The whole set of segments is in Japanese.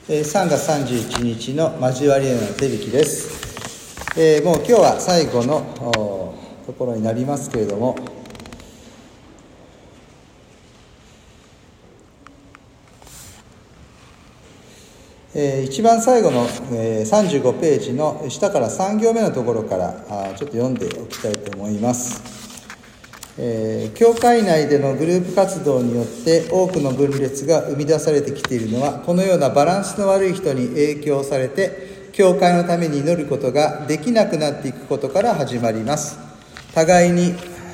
3月31日の交わりへの手引きです。もう今日は最後のところになりますけれども、一番最後の35ページの下から3行目のところからちょっと読んでおきたいと思います。教会内でのグループ活動によって多くの分裂が生み出されてきているのは、このようなバランスの悪い人に影響されて教会のために祈ることができなくなっていくことから始まります。互い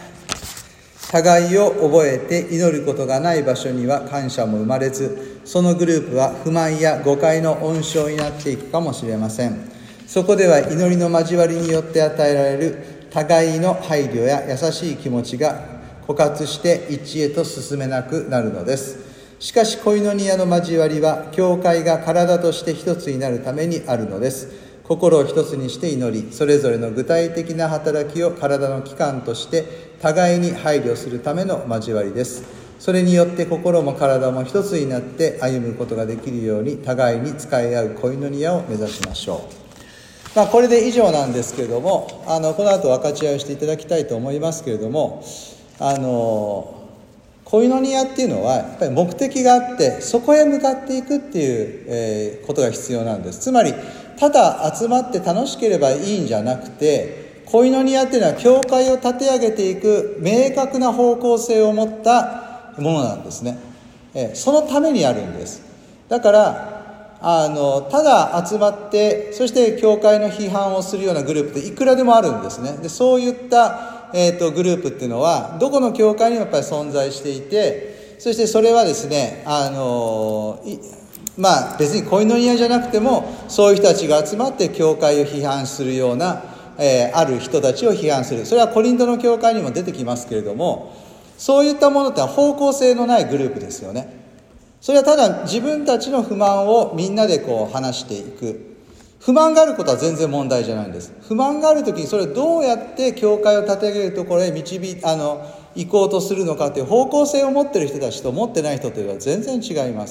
を覚えて祈ることがない場所には感謝も生まれず、そのグループは不満や誤解の温床になっていくかもしれません。そこでは祈りの交わりによって与えられる互いの配慮や優しい気持ちが枯渇して一致へと進めなくなるのです。しかしコイノニアの交わりは教会が体として一つになるためにあるのです。心を一つにして祈り、それぞれの具体的な働きを体の器官として互いに配慮するための交わりです。それによって心も体も一つになって歩むことができるように互いに使い合うコイノニアを目指しましょう。これで以上なんですけれども、この後分かち合いをしていただきたいと思いますけれども、コイノニアっていうのはやっぱり目的があって、そこへ向かっていくっていう、ことが必要なんです。つまりただ集まって楽しければいいんじゃなくて、コイノニアっていうのは教会を立て上げていく明確な方向性を持ったものなんですね。そのためにあるんです。だからただ集まってそして教会の批判をするようなグループっていくらでもあるんですね。でそういった、グループっていうのはどこの教会にもやっぱり存在していて、そしてそれはですね別にコイノニアじゃなくてもそういう人たちが集まって教会を批判するような、ある人たちを批判する。それはコリントの教会にも出てきますけれども、そういったものって方向性のないグループですよね。それはただ自分たちの不満をみんなで話していく。不満があることは全然問題じゃないんです。不満があるときにそれをどうやって教会を立て上げるところへ行こうとするのかという方向性を持っている人たちと持ってない人というのは全然違います。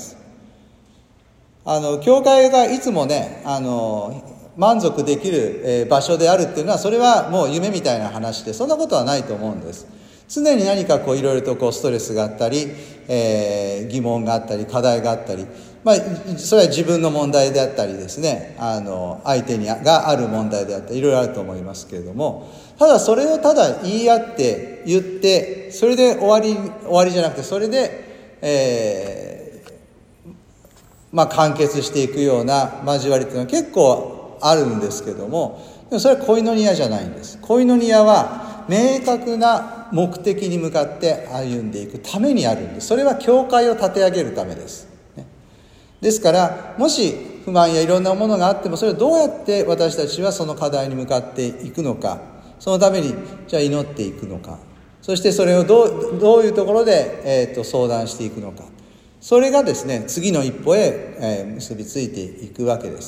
教会がいつもね満足できる場所であるっていうのは、それはもう夢みたいな話で、そんなことはないと思うんです。常に何かいろいろとストレスがあったり、疑問があったり課題があったり、それは自分の問題であったりですね、相手がある問題であったりいろいろあると思いますけれども、ただそれをただ言い合って言ってそれで終わりじゃなくて、それで、完結していくような交わりっていうのは結構あるんですけども、でもそれはコイノニアじゃないんです。コイノニアは明確な目的に向かって歩んでいくためにあるんです。それは教会を立て上げるためです。ですからもし不満やいろんなものがあっても、それをどうやって私たちはその課題に向かっていくのか、そのためにじゃあ祈っていくのか、そしてそれをどういうところで、相談していくのか、それがですね次の一歩へ、結びついていくわけです。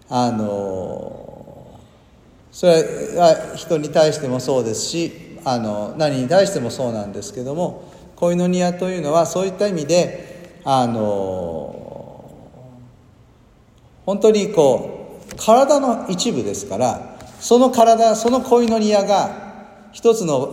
それは人に対してもそうですし、何に対してもそうなんですけども、コイノニアというのはそういった意味で本当に体の一部ですから、そのコイノニアが一つの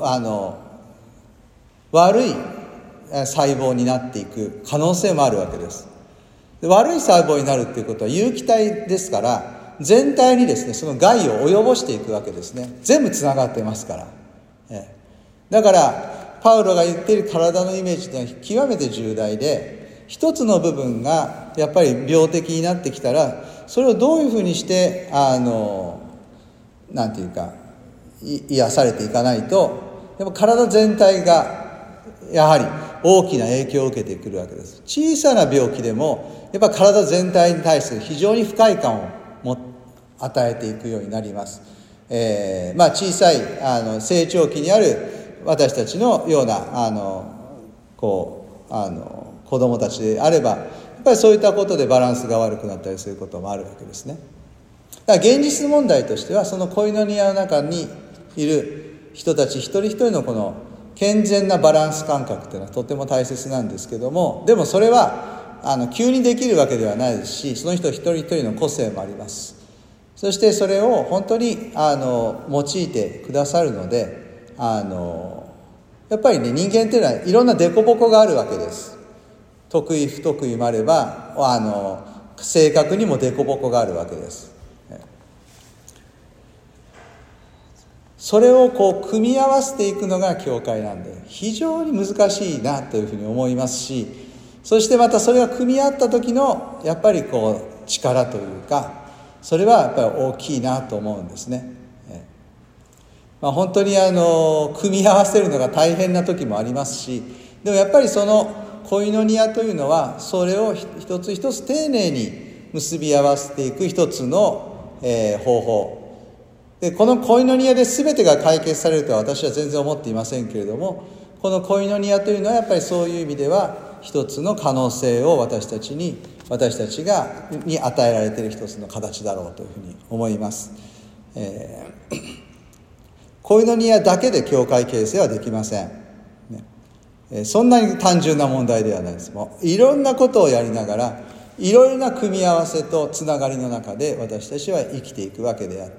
悪い細胞になっていく可能性もあるわけです。悪い細胞になるっていうことは有機体ですから、全体にですねその害を及ぼしていくわけですね。全部つながってますから。だからパウロが言っている体のイメージというのは極めて重大で、一つの部分がやっぱり病的になってきたら、それをどういうふうにしてなんていうか癒されていかないと、やっぱ体全体がやはり大きな影響を受けてくるわけです。小さな病気でもやっぱ体全体に対する非常に不快感を与えていくようになります。小さい成長期にある私たちのような子供たちであれば、やっぱりそういったことでバランスが悪くなったりすることもあるわけですね。だから現実問題としては、そのコイノニアの中にいる人たち一人一人のこの健全なバランス感覚というのはとても大切なんですけども、でもそれは急にできるわけではないですし、その人一人一人の個性もあります。そしてそれを本当に用いてくださるので、やっぱりね、人間っていうのはいろんな凸凹があるわけです。得意不得意もあれば性格にも凸凹があるわけです。それを組み合わせていくのが教会なんで、非常に難しいなというふうに思いますし、そしてまたそれが組み合った時のやっぱり力というか、それはやっぱり大きいなと思うんですね。本当に組み合わせるのが大変な時もありますし、でもやっぱりそのコイノニアというのは、それを一つ一つ丁寧に結び合わせていく一つの、方法で、このコイノニアで全てが解決されるとは私は全然思っていませんけれども、このコイノニアというのはやっぱりそういう意味では一つの可能性を私たちに与えられている一つの形だろうというふうに思います。コイノニアだけで教会形成はできません、そんなに単純な問題ではないです。もういろんなことをやりながら、いろいろな組み合わせとつながりの中で私たちは生きていくわけであって、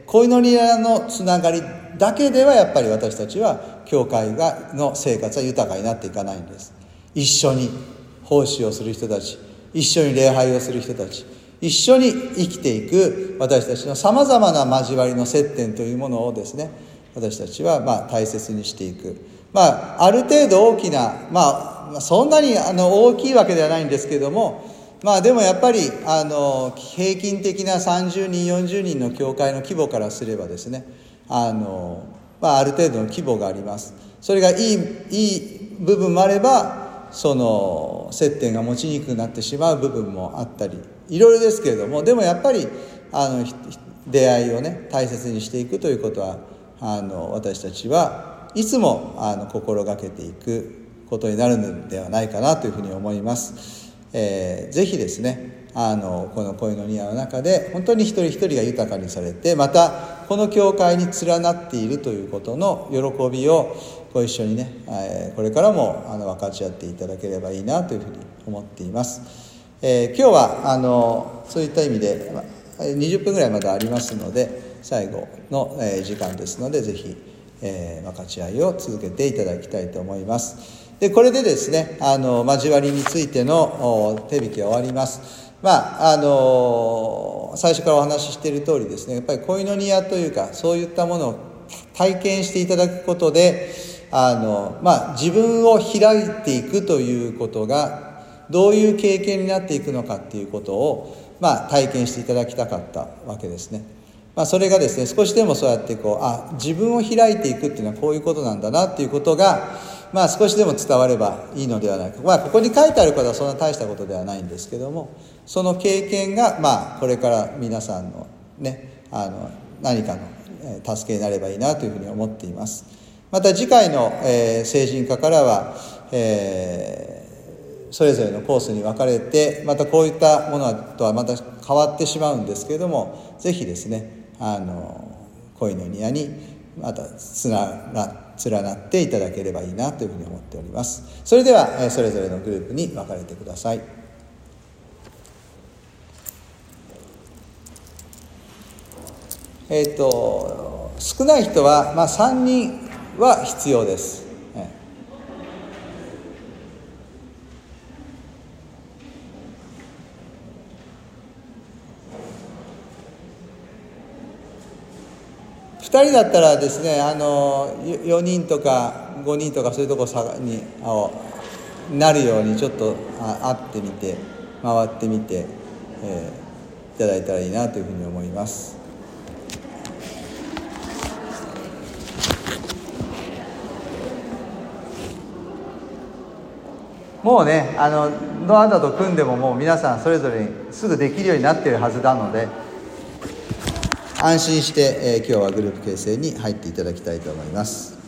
コイノニアのつながりだけではやっぱり私たちは教会の生活は豊かになっていかないんです。一緒に奉仕をする人たち、一緒に礼拝をする人たち、一緒に生きていく私たちのさまざまな交わりの接点というものをですね、私たちは大切にしていく。ある程度大きな、そんなに大きいわけではないんですけれども、でもやっぱり平均的な30人40人の教会の規模からすればですね、ある程度の規模があります。それがいい部分もあれば、その接点が持ちにくくなってしまう部分もあったり、いろいろですけれども、でもやっぱり出会いをね、大切にしていくということは私たちはいつも心がけていくことになるのではないかなというふうに思います。ぜひですね、このコイノニアの中で本当に一人一人が豊かにされて、またこの教会に連なっているということの喜びをご一緒にね、これからも分かち合っていただければいいなというふうに思っています。今日はそういった意味で20分ぐらいまだありますので、最後の時間ですので、ぜひ分かち合いを続けていただきたいと思います。で、これでですね、交わりについての手引きは終わります。最初からお話ししている通りですね、やっぱりコイノニアというか、そういったものを体験していただくことで、自分を開いていくということがどういう経験になっていくのかっていうことを、体験していただきたかったわけですね。それがですね、少しでもそうやって自分を開いていくっていうのはこういうことなんだなっていうことが、少しでも伝わればいいのではないか。ここに書いてあることはそんな大したことではないんですけども、その経験がこれから皆さんのね、何かの助けになればいいなというふうに思っています。また次回の聖人科からは、それぞれのコースに分かれて、またこういったものとはまた変わってしまうんですけれども、ぜひですね、コイノニアにまた連なっていただければいいなというふうに思っております。それではそれぞれのグループに分かれてください。少ない人は、3人は必要です。2人だったらですね、4人とか5人とかそういうところになるようにちょっと会ってみて、回ってみて、いただいたらいいなというふうに思います。もうね、どなたと組んでももう皆さんそれぞれにすぐできるようになっているはずなので、安心して、今日はグループ形成に入っていただきたいと思います。